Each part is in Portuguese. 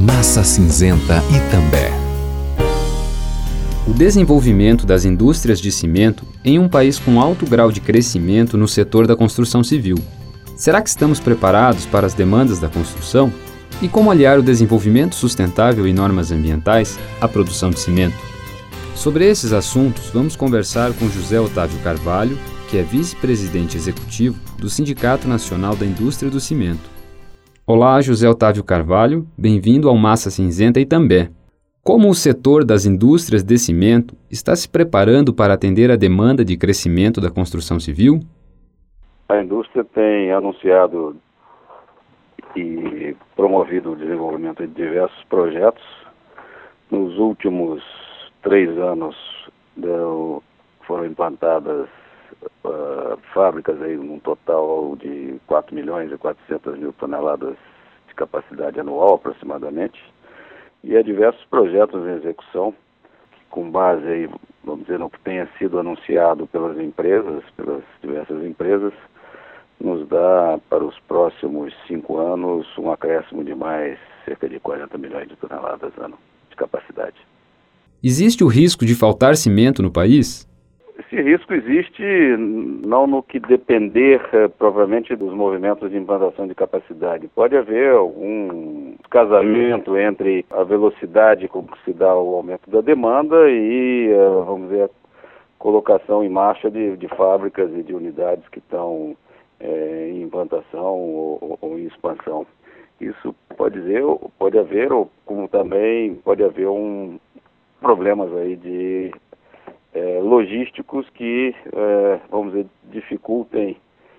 Massa Cinzenta Itambé. O desenvolvimento das indústrias de cimento em um país com alto grau de crescimento no setor da construção civil. Será que estamos preparados para as demandas da construção? E como aliar o desenvolvimento sustentável e normas ambientais à produção de cimento? Sobre esses assuntos, vamos conversar com José Otávio Carvalho, que é vice-presidente executivo do Sindicato Nacional da Indústria do Cimento. Olá, José Otávio Carvalho, bem-vindo ao Massa Cinzenta Itambé. Como o setor das indústrias de cimento está se preparando para atender a demanda de crescimento da construção civil? A indústria tem anunciado e promovido o desenvolvimento de diversos projetos. Nos últimos 3 anos foram implantadas fábricas aí num total de 4.400.000 toneladas de capacidade anual aproximadamente, e há diversos projetos em execução com base aí, vamos dizer, no que tenha sido anunciado pelas diversas empresas, nos dá para os próximos 5 anos um acréscimo de mais cerca de 40 milhões de toneladas ano de capacidade. Existe o risco de faltar cimento no país? Esse risco existe não no que depender provavelmente dos movimentos de implantação de capacidade. Pode haver algum casamento entre a velocidade com que se dá o aumento da demanda e, vamos dizer, a colocação em marcha de fábricas e de unidades que estão em implantação ou em expansão. Isso pode haver, ou como também pode haver problemas aí de logísticos que, vamos dizer, dificultem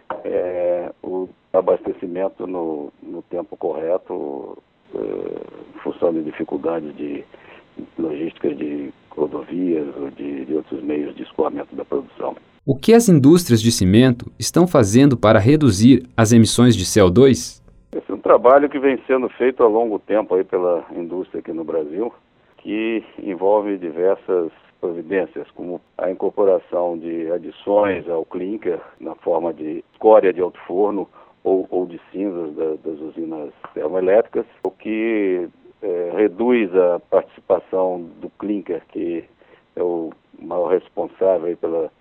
o abastecimento no tempo correto, em função de dificuldades de logísticas de rodovias ou de outros meios de escoamento da produção. O que as indústrias de cimento estão fazendo para reduzir as emissões de CO2? Esse é um trabalho que vem sendo feito há longo tempo aí pela indústria aqui no Brasil, que envolve diversas providências, como a incorporação de adições ao clinker na forma de escória de alto forno ou de cinzas das usinas termoelétricas, o que reduz a participação do clinker, que é o maior responsável aí pela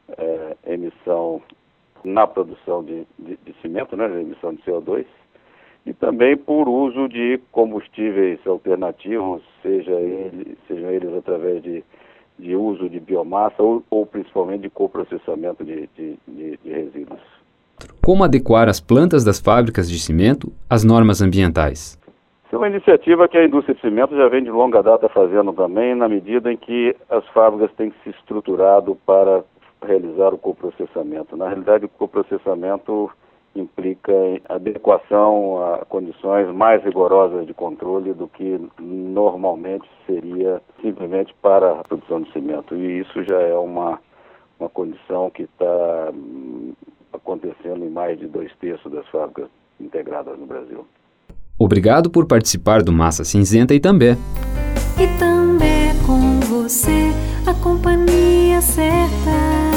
emissão na produção de cimento, né, a emissão de CO2, e também por uso de combustíveis alternativos, sejam eles através de uso de biomassa ou principalmente de coprocessamento de resíduos. Como adequar as plantas das fábricas de cimento às normas ambientais? Isso é uma iniciativa que a indústria de cimento já vem de longa data fazendo também, na medida em que as fábricas têm se estruturado para realizar o coprocessamento. Na realidade, o coprocessamento implica adequação a condições mais rigorosas de controle do que normalmente seria simplesmente para a produção de cimento. E isso já é uma condição que está acontecendo em mais de 2/3 das fábricas integradas no Brasil. Obrigado por participar do Massa Cinzenta Itambé. Itambé com você, a companhia certa.